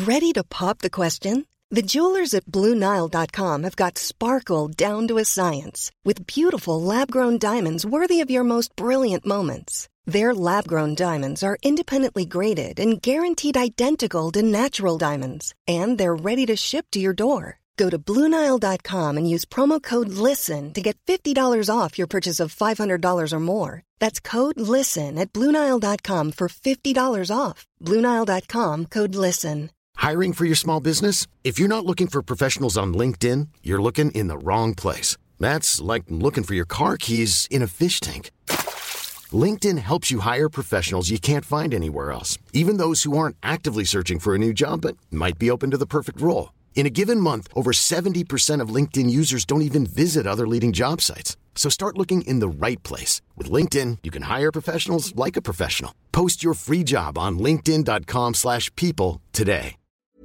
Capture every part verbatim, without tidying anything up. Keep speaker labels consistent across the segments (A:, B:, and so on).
A: Ready to pop the question? The jewelers at Blue Nile dot com have got sparkle down to a science with beautiful lab-grown diamonds worthy of your most brilliant moments. Their lab-grown diamonds are independently graded and guaranteed identical to natural diamonds, and they're ready to ship to your door. Go to Blue Nile dot com and use promo code LISTEN to get fifty dollars off your purchase of five hundred dollars or more. That's code LISTEN at Blue Nile dot com for fifty dollars off. Blue Nile dot com, code LISTEN.
B: Hiring for your small business? If you're not looking for professionals on LinkedIn, you're looking in the wrong place. That's like looking for your car keys in a fish tank. LinkedIn helps you hire professionals you can't find anywhere else, even those who aren't actively searching for a new job but might be open to the perfect role. In a given month, over seventy percent of LinkedIn users don't even visit other leading job sites. So start looking in the right place. With LinkedIn, you can hire professionals like a professional. Post your free job on linkedin dot com slash people today.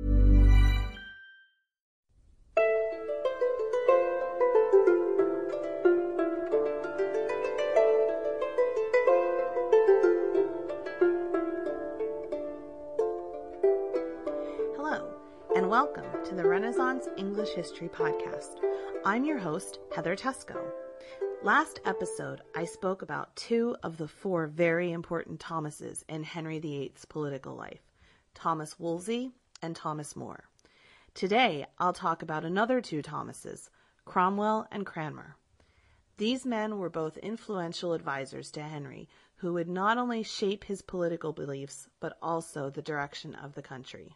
C: And welcome to the Renaissance English History Podcast. I'm your host, Heather Tesco. Last episode, I spoke about two of the four very important Thomases in Henry the eighth's political life, Thomas Wolsey and Thomas More. Today, I'll talk about another two Thomases, Cromwell and Cranmer. These men were both influential advisors to Henry, who would not only shape his political beliefs, but also the direction of the country.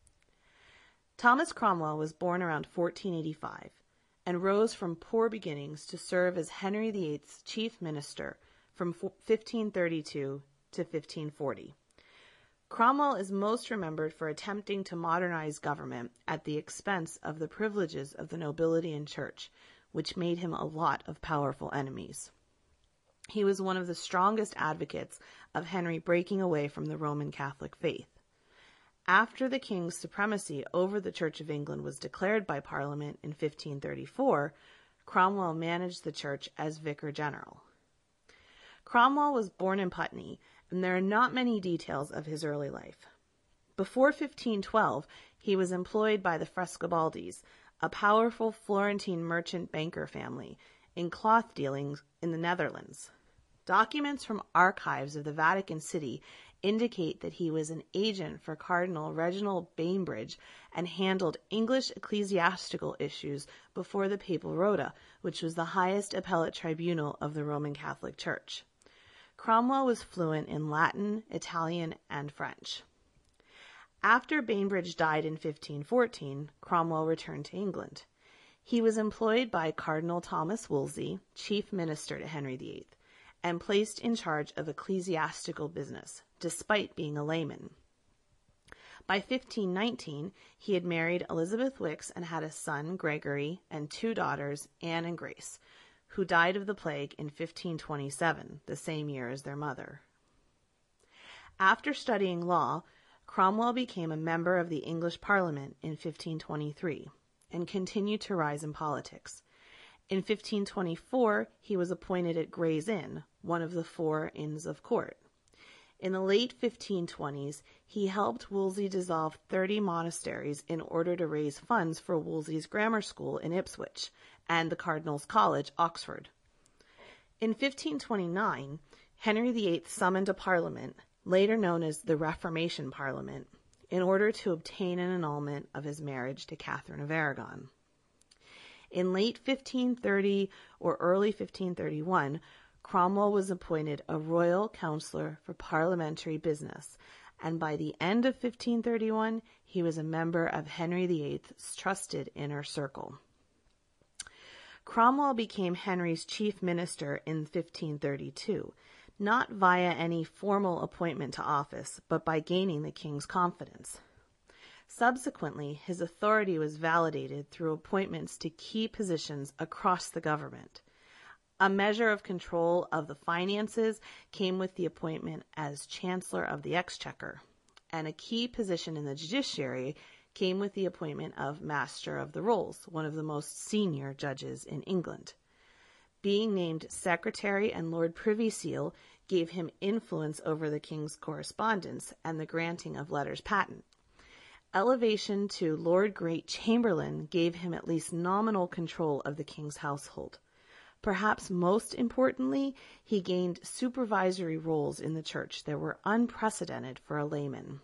C: Thomas Cromwell was born around fourteen eighty-five and rose from poor beginnings to serve as Henry the eighth's chief minister from fifteen thirty-two to fifteen forty. Cromwell is most remembered for attempting to modernize government at the expense of the privileges of the nobility and church, which made him a lot of powerful enemies. He was one of the strongest advocates of Henry breaking away from the Roman Catholic faith. After the king's supremacy over the Church of England was declared by Parliament in fifteen thirty-four, Cromwell managed the church as Vicar General. Cromwell was born in Putney, and there are not many details of his early life. Before fifteen twelve, he was employed by the Frescobaldis, a powerful Florentine merchant banker family, in cloth dealings in the Netherlands. Documents from archives of the Vatican City indicate that he was an agent for Cardinal Reginald Bainbridge and handled English ecclesiastical issues before the Papal Rota, which was the highest appellate tribunal of the Roman Catholic Church. Cromwell was fluent in Latin, Italian, and French. After Bainbridge died in fifteen fourteen, Cromwell returned to England. He was employed by Cardinal Thomas Wolsey, chief minister to Henry the eighth, and placed in charge of ecclesiastical business, despite being a layman. By fifteen nineteen, he had married Elizabeth Wicks and had a son, Gregory, and two daughters, Anne and Grace, who died of the plague in fifteen twenty-seven, the same year as their mother. After studying law, Cromwell became a member of the English Parliament in fifteen twenty-three and continued to rise in politics. In fifteen twenty-four, he was appointed at Gray's Inn, one of the four Inns of Court. In the late fifteen twenties, he helped Wolsey dissolve thirty monasteries in order to raise funds for Wolsey's grammar school in Ipswich and the Cardinal's College, Oxford. In fifteen twenty-nine, Henry the eighth summoned a parliament, later known as the Reformation Parliament, in order to obtain an annulment of his marriage to Catherine of Aragon. In late fifteen thirty or early fifteen thirty-one, Cromwell was appointed a royal councillor for parliamentary business, and by the end of fifteen thirty-one, he was a member of Henry the eighth's trusted inner circle. Cromwell became Henry's chief minister in fifteen thirty-two, not via any formal appointment to office, but by gaining the king's confidence. Subsequently, his authority was validated through appointments to key positions across the government. A measure of control of the finances came with the appointment as Chancellor of the Exchequer, and a key position in the judiciary came with the appointment of Master of the Rolls, one of the most senior judges in England. Being named Secretary and Lord Privy Seal gave him influence over the king's correspondence and the granting of letters patent. elevation to Lord Great Chamberlain gave him at least nominal control of the king's household. Perhaps most importantly, he gained supervisory roles in the church that were unprecedented for a layman.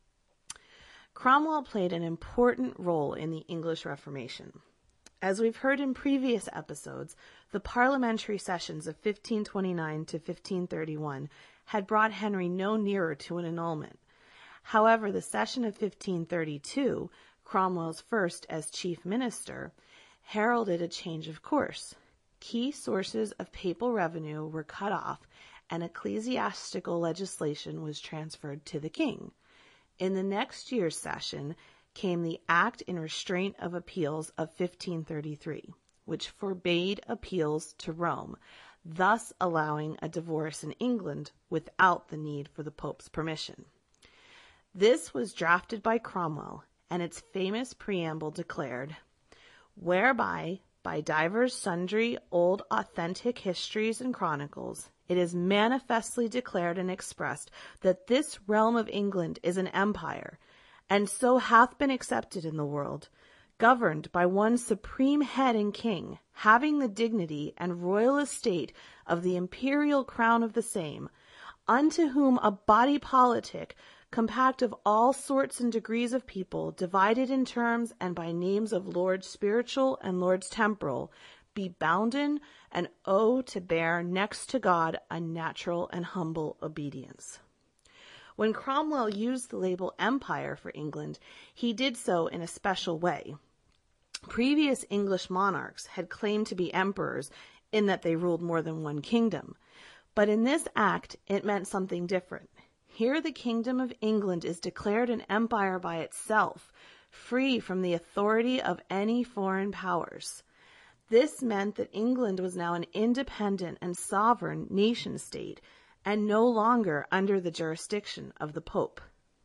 C: Cromwell played an important role in the English Reformation. As we've heard in previous episodes, the parliamentary sessions of fifteen twenty-nine to fifteen thirty-one had brought Henry no nearer to an annulment. However, the session of fifteen thirty-two, Cromwell's first as chief minister, heralded a change of course. Key sources of papal revenue were cut off, and ecclesiastical legislation was transferred to the king. In the next year's session came the Act in Restraint of Appeals of fifteen thirty-three, which forbade appeals to Rome, thus allowing a divorce in England without the need for the Pope's permission. This was drafted by Cromwell, and its famous preamble declared, "Whereby, by divers sundry old authentic histories and chronicles, it is manifestly declared and expressed that this realm of England is an empire, and so hath been accepted in the world, governed by one supreme head and king, having the dignity and royal estate of the imperial crown of the same, unto whom a body politic, compact of all sorts and degrees of people, divided in terms and by names of lords spiritual and lords temporal, be bounden and owe to bear next to God a natural and humble obedience." When Cromwell used the label empire for England, he did so in a special way. Previous English monarchs had claimed to be emperors in that they ruled more than one kingdom. But in this act, it meant something different. Here the kingdom of England is declared an empire by itself, free from the authority of any foreign powers. This meant that England was now an independent and sovereign nation-state, and no longer under the jurisdiction of the Pope.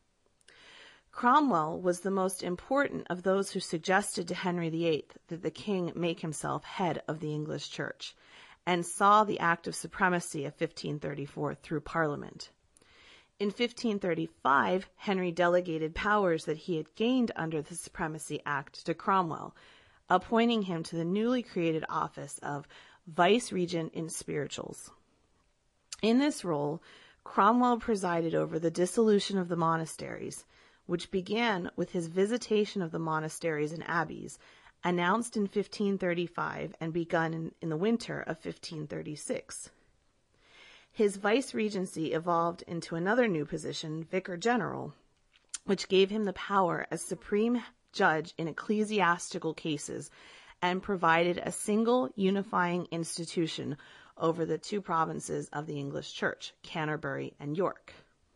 C: Cromwell was the most important of those who suggested to Henry the Eighth that the king make himself head of the English Church, and saw the Act of Supremacy of fifteen thirty-four through Parliament. In fifteen thirty-five, Henry delegated powers that he had gained under the Supremacy Act to Cromwell, appointing him to the newly created office of Vice-Regent in Spirituals. In this role, Cromwell presided over the dissolution of the monasteries, which began with his visitation of the monasteries and abbeys, announced in fifteen thirty-five and begun in, in the winter of fifteen thirty-six. His vice-regency evolved into another new position, Vicar General, which gave him the power as supreme judge in ecclesiastical cases and provided a single unifying institution over the two provinces of the English Church, Canterbury and York.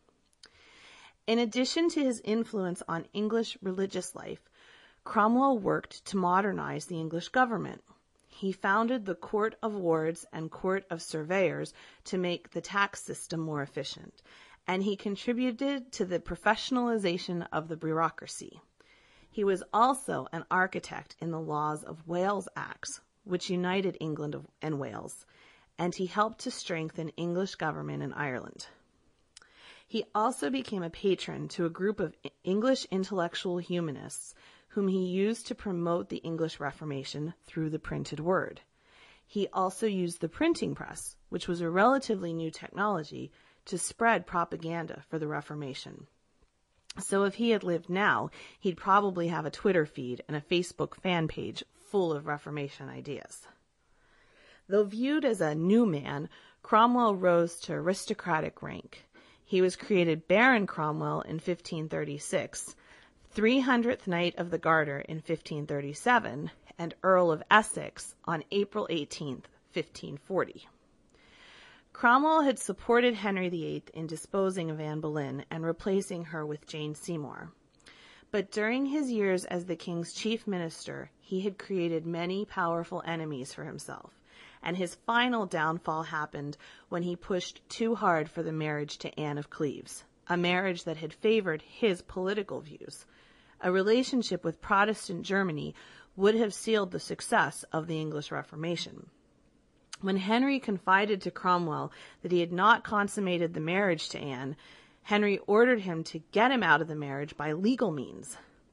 C: In addition to his influence on English religious life, Cromwell worked to modernize the English government. He founded the Court of Wards and Court of Surveyors to make the tax system more efficient, and he contributed to the professionalization of the bureaucracy. He was also an architect in the Laws of Wales Acts, which united England and Wales, and he helped to strengthen English government in Ireland. He also became a patron to a group of English intellectual humanists whom he used to promote the English Reformation through the printed word. He also used the printing press, which was a relatively new technology, to spread propaganda for the Reformation. So if he had lived now, he'd probably have a Twitter feed and a Facebook fan page full of Reformation ideas. Though viewed as a new man, Cromwell rose to aristocratic rank. He was created Baron Cromwell in fifteen thirty-six, three hundredth Knight of the Garter in fifteen thirty-seven, and Earl of Essex on April eighteenth, fifteen forty. Cromwell had supported Henry the Eighth in disposing of Anne Boleyn and replacing her with Jane Seymour. But during his years as the king's chief minister, he had created many powerful enemies for himself, and his final downfall happened when he pushed too hard for the marriage to Anne of Cleves, a marriage that had favored his political views. A relationship with Protestant Germany would have sealed the success of the English Reformation. When Henry confided to Cromwell that he had not consummated the marriage to Anne, Henry ordered him to get him out of the marriage by legal means.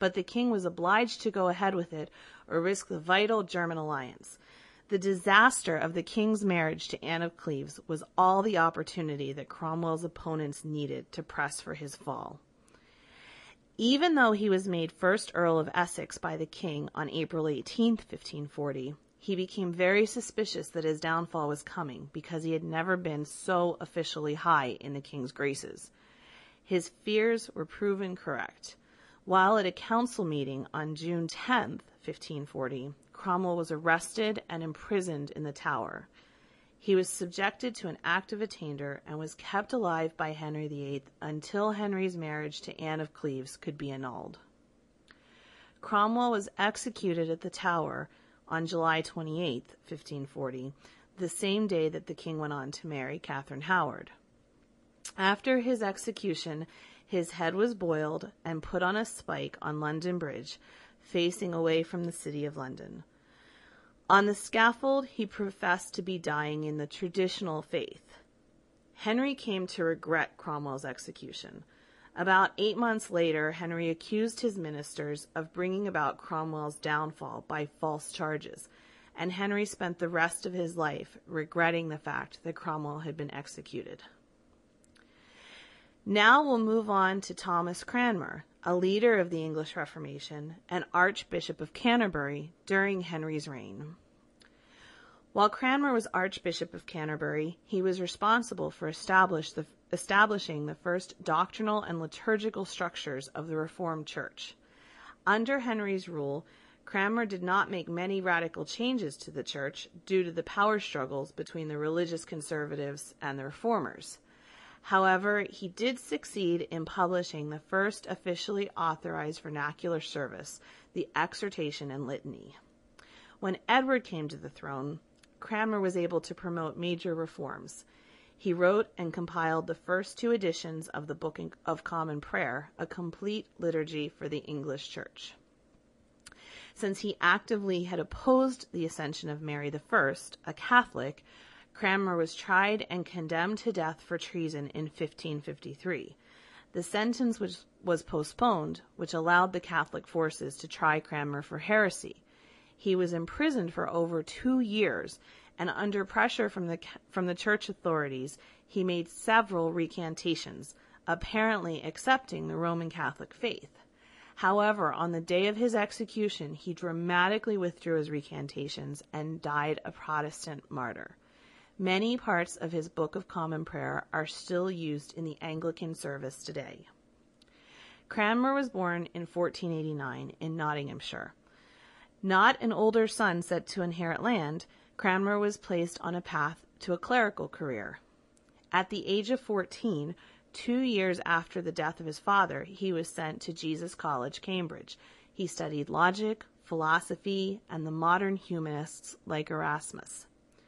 C: but the king was obliged to go ahead with it or risk the vital German alliance. The disaster of the king's marriage to Anne of Cleves was all the opportunity that Cromwell's opponents needed to press for his fall. Even though he was made first Earl of Essex by the king on April eighteenth, fifteen forty, he became very suspicious that his downfall was coming because he had never been so officially high in the king's graces. His fears were proven correct. While at a council meeting on June tenth, fifteen forty, Cromwell was arrested and imprisoned in the Tower. He was subjected to an act of attainder and was kept alive by Henry the Eighth until Henry's marriage to Anne of Cleves could be annulled. Cromwell was executed at the Tower on July twenty-eighth, fifteen forty, the same day that the king went on to marry Catherine Howard. After his execution, his head was boiled and put on a spike on London Bridge, facing away from the city of London. On the scaffold, he professed to be dying in the traditional faith. Henry came to regret Cromwell's execution. About eight months later, Henry accused his ministers of bringing about Cromwell's downfall by false charges, and Henry spent the rest of his life regretting the fact that Cromwell had been executed. Now we'll move on to Thomas Cranmer, a leader of the English Reformation and Archbishop of Canterbury during Henry's reign. While Cranmer was Archbishop of Canterbury, he was responsible for establish the, establishing the first doctrinal and liturgical structures of the Reformed Church. Under Henry's rule, Cranmer did not make many radical changes to the Church due to the power struggles between the religious conservatives and the Reformers. However, he did succeed in publishing the first officially authorized vernacular service, the Exhortation and Litany. When Edward came to the throne, Cranmer was able to promote major reforms. He wrote and compiled the first two editions of the Book of Common Prayer, a complete liturgy for the English Church. Since he actively had opposed the accession of Mary the First, a Catholic, Cranmer was tried and condemned to death for treason in fifteen fifty-three. The sentence was, was postponed, which allowed the Catholic forces to try Cranmer for heresy. He was imprisoned for over two years, and under pressure from the, from the church authorities, he made several recantations, apparently accepting the Roman Catholic faith. However, on the day of his execution, he dramatically withdrew his recantations and died a Protestant martyr. Many parts of his Book of Common Prayer are still used in the Anglican service today. Cranmer was born in fourteen eighty-nine in Nottinghamshire. Not an older son set to inherit land, Cranmer was placed on a path to a clerical career. At the age of fourteen, two years after the death of his father, he was sent to Jesus College, Cambridge. He studied logic, philosophy, and the modern humanists like Erasmus.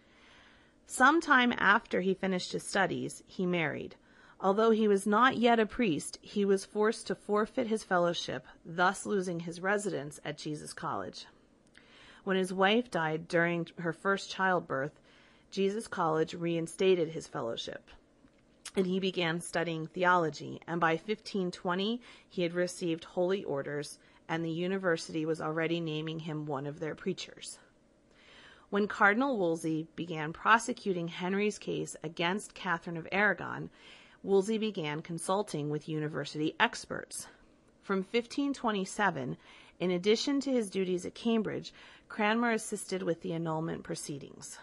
C: Sometime after he finished his studies, he married. Although he was not yet a priest, he was forced to forfeit his fellowship, thus losing his residence at Jesus College. When his wife died during her first childbirth, Jesus College reinstated his fellowship, and he began studying theology, and by fifteen twenty he had received holy orders, and the university was already naming him one of their preachers. When Cardinal Wolsey began prosecuting Henry's case against Catherine of Aragon, Wolsey began consulting with university experts. From fifteen twenty-seven, in addition to his duties at Cambridge, Cranmer assisted with the annulment proceedings.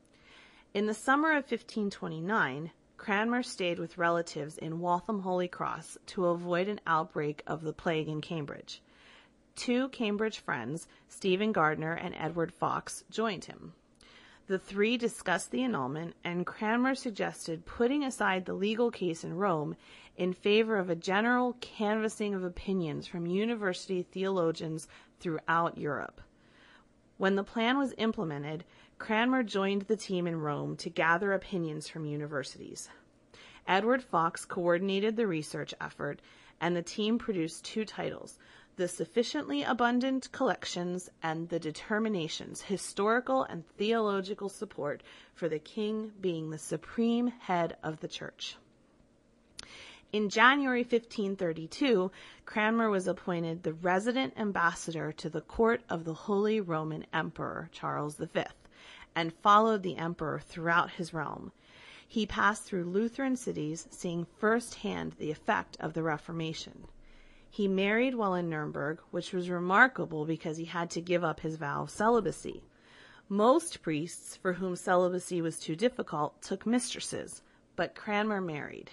C: In the summer of fifteen twenty-nine, Cranmer stayed with relatives in Waltham Holy Cross to avoid an outbreak of the plague in Cambridge. Two Cambridge friends, Stephen Gardiner and Edward Fox, joined him. The three discussed the annulment, and Cranmer suggested putting aside the legal case in Rome in favor of a general canvassing of opinions from university theologians throughout Europe. When the plan was implemented, Cranmer joined the team in Rome to gather opinions from universities. Edward Fox coordinated the research effort, and the team produced two titles: The Sufficiently Abundant Collections and The Determinations, Historical and Theological Support for the King Being the Supreme Head of the Church. In January fifteen thirty-two, Cranmer was appointed the resident ambassador to the court of the Holy Roman Emperor Charles the Fifth, and followed the emperor throughout his realm. He passed through Lutheran cities, seeing firsthand the effect of the Reformation. He married while in Nuremberg, which was remarkable because he had to give up his vow of celibacy. Most priests, for whom celibacy was too difficult, took mistresses, but Cranmer married.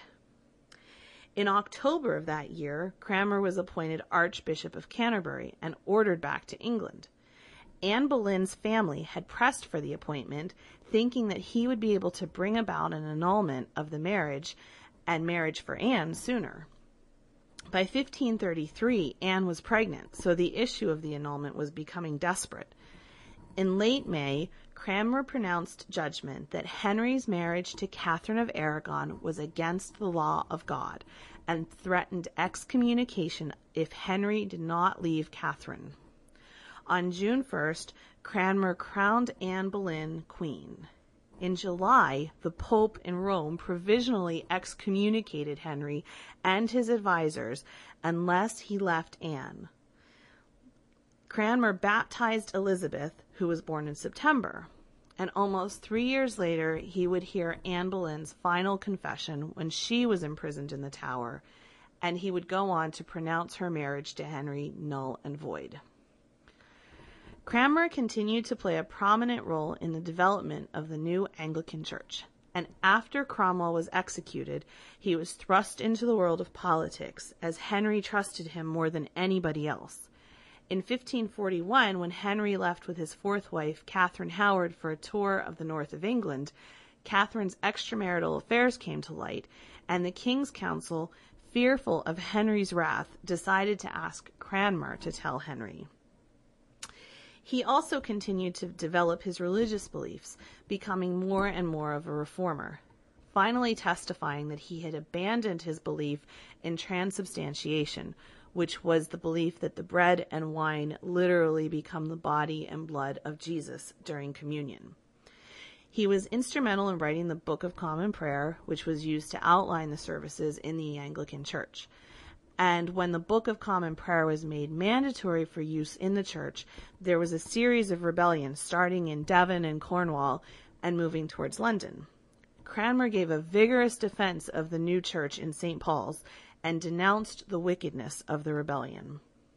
C: In October of that year, Cranmer was appointed Archbishop of Canterbury and ordered back to England. Anne Boleyn's family had pressed for the appointment, thinking that he would be able to bring about an annulment of the marriage and marriage for Anne sooner. By fifteen thirty-three, Anne was pregnant, so the issue of the annulment was becoming desperate. In late May, Cranmer pronounced judgment that Henry's marriage to Catherine of Aragon was against the law of God and threatened excommunication if Henry did not leave Catherine. On June first, Cranmer crowned Anne Boleyn queen. In July, the Pope in Rome provisionally excommunicated Henry and his advisors unless he left Anne. Cranmer baptized Elizabeth, who was born in September, and almost three years later he would hear Anne Boleyn's final confession when she was imprisoned in the Tower, and he would go on to pronounce her marriage to Henry null and void. Cranmer continued to play a prominent role in the development of the new Anglican Church, and after Cromwell was executed, he was thrust into the world of politics, as Henry trusted him more than anybody else. In fifteen forty-one, when Henry left with his fourth wife, Catherine Howard, for a tour of the north of England, Catherine's extramarital affairs came to light, and the King's Council, fearful of Henry's wrath, decided to ask Cranmer to tell Henry. He also continued to develop his religious beliefs, becoming more and more of a reformer, finally testifying that he had abandoned his belief in transubstantiation, which was the belief that the bread and wine literally become the body and blood of Jesus during communion. He was instrumental in writing the Book of Common Prayer, which was used to outline the services in the Anglican Church. And when the Book of Common Prayer was made mandatory for use in the church, there was a series of rebellions starting in Devon and Cornwall and moving towards London. Cranmer gave a vigorous defense of the new church in Saint Paul's and denounced the wickedness of the rebellion.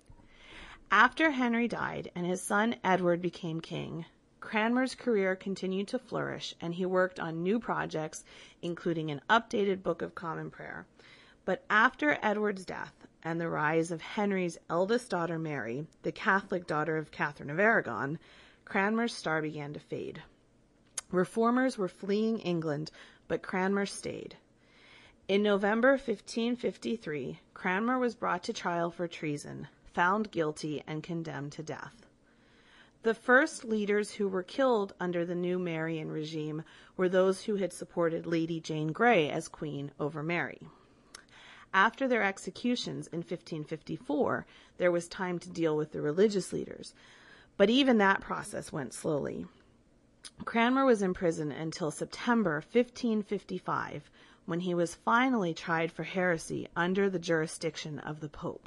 C: After Henry died and his son Edward became king, Cranmer's career continued to flourish, and he worked on new projects, including an updated Book of Common Prayer. But after Edward's death and the rise of Henry's eldest daughter Mary, the Catholic daughter of Catherine of Aragon, Cranmer's star began to fade. Reformers were fleeing England, but Cranmer stayed. In November fifteen fifty-three, Cranmer was brought to trial for treason, found guilty, and condemned to death. The first leaders who were killed under the new Marian regime were those who had supported Lady Jane Grey as queen over Mary. After their executions in fifteen fifty-four, there was time to deal with the religious leaders, but even that process went slowly. Cranmer was in prison until September fifteen fifty-five, when he was finally tried for heresy under the jurisdiction of the Pope.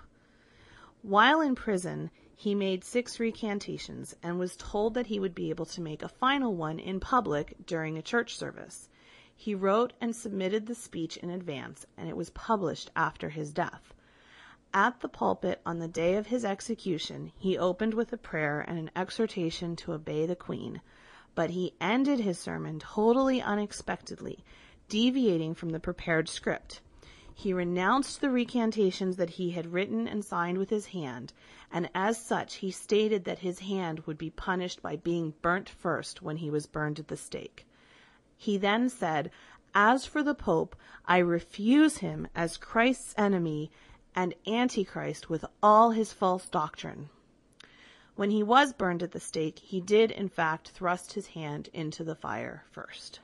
C: While in prison, he made six recantations and was told that he would be able to make a final one in public during a church service. He wrote and submitted the speech in advance, and it was published after his death. At the pulpit on the day of his execution, he opened with a prayer and an exhortation to obey the Queen, but he ended his sermon totally unexpectedly, deviating from the prepared script. He renounced the recantations that he had written and signed with his hand, and as such he stated that his hand would be punished by being burnt first when he was burned at the stake. He then said, "As for the Pope, I refuse him as Christ's enemy and Antichrist with all his false doctrine." When he was burned at the stake, he did in fact thrust his hand into the fire first.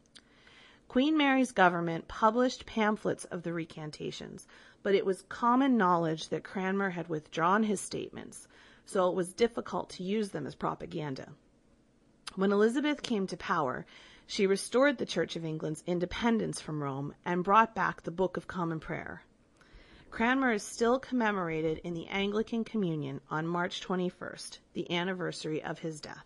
C: Queen Mary's government published pamphlets of the recantations, but it was common knowledge that Cranmer had withdrawn his statements, so it was difficult to use them as propaganda. When Elizabeth came to power, She restored the Church of England's independence from Rome and brought back the Book of Common Prayer. Cranmer is still commemorated in the Anglican Communion on March twenty-first, the anniversary of his death.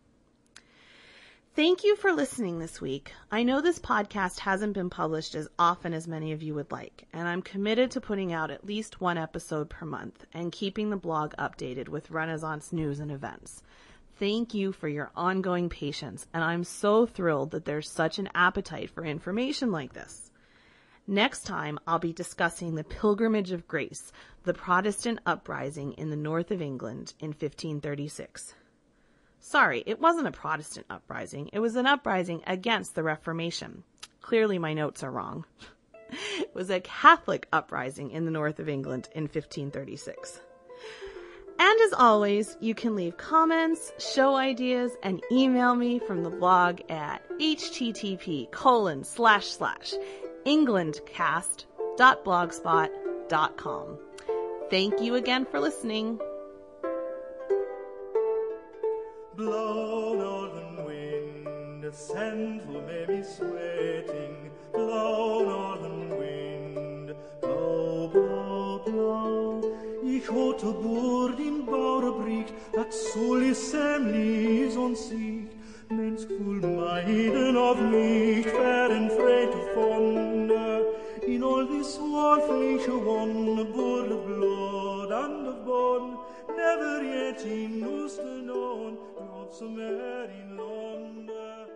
C: Thank you for listening this week. I know this podcast hasn't been published as often as many of you would like, and I'm committed to putting out at least one episode per month and keeping the blog updated with Renaissance news and events. Thank you for your ongoing patience, and I'm so thrilled that there's such an appetite for information like this. Next time, I'll be discussing the Pilgrimage of Grace, the Protestant uprising in the north of England in fifteen thirty-six. Sorry, it wasn't a Protestant uprising. It was an uprising against the Reformation. Clearly my notes are wrong. It was a Catholic uprising in the north of England in fifteen thirty-six. And as always, you can leave comments, show ideas, and email me from the blog at http colon slash slash englandcast.blogspot.com. Thank you again for listening.
D: Blow, northern wind, ascend who may be sweating. Blow, northern wind, blow, blow, blow. Ich hote boord in Bauerbricht, dat solis semlis ons siegt. Mens voel meiden of nicht, fern freit vonde. In all this wolfliche wonde, boord of blood and of bone. Never yet in Ooster known, not so mad in London.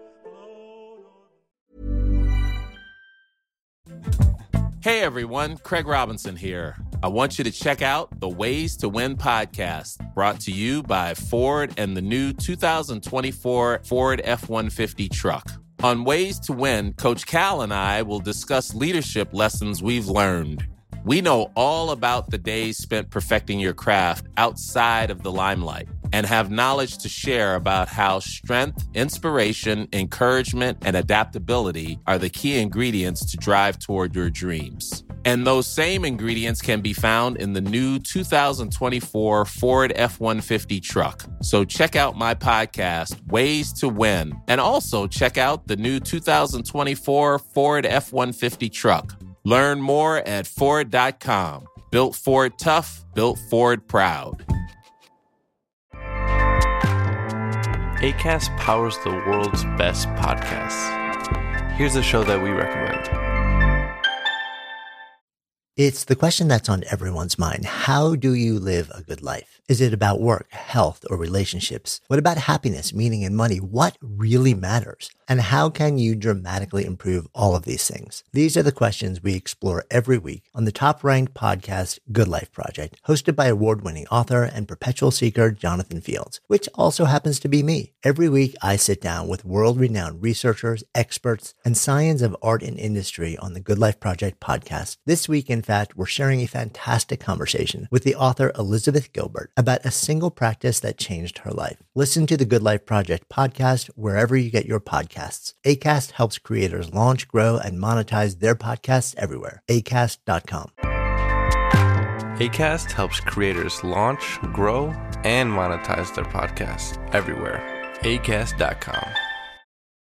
E: Hey everyone, Craig Robinson here. I want you to check out the Ways to Win podcast, brought to you by Ford and the new two thousand twenty-four Ford F one fifty truck. On Ways to Win, Coach Cal and I will discuss leadership lessons we've learned. We know all about the days spent perfecting your craft outside of the limelight and have knowledge to share about how strength, inspiration, encouragement, and adaptability are the key ingredients to drive toward your dreams. And those same ingredients can be found in the new two thousand twenty-four Ford F one fifty truck. So check out my podcast, Ways to Win, and also check out the new two thousand twenty-four Ford F one fifty truck. Learn more at Ford dot com. Built Ford tough, built Ford proud.
F: Acast powers the world's best podcasts. Here's a show that we recommend.
G: It's the question that's on everyone's mind. How do you live a good life? Is it about work, health, or relationships? What about happiness, meaning, and money? What really matters? And how can you dramatically improve all of these things? These are the questions we explore every week on the top-ranked podcast, Good Life Project, hosted by award-winning author and perpetual seeker Jonathan Fields, which also happens to be me. Every week, I sit down with world-renowned researchers, experts, and science of art and industry on the Good Life Project podcast. This week, in fact, we're sharing a fantastic conversation with the author Elizabeth Gilbert about a single practice that changed her life. Listen to the Good Life Project podcast wherever you get your podcasts. Acast helps creators launch, grow, and monetize their podcasts everywhere. acast dot com.
F: Acast helps creators launch, grow, and monetize their podcasts everywhere. acast dot com.